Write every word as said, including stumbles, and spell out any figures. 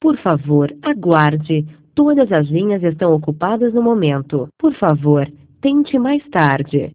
Por favor, aguarde. Todas as linhas estão ocupadas no momento. Por favor, tente mais tarde.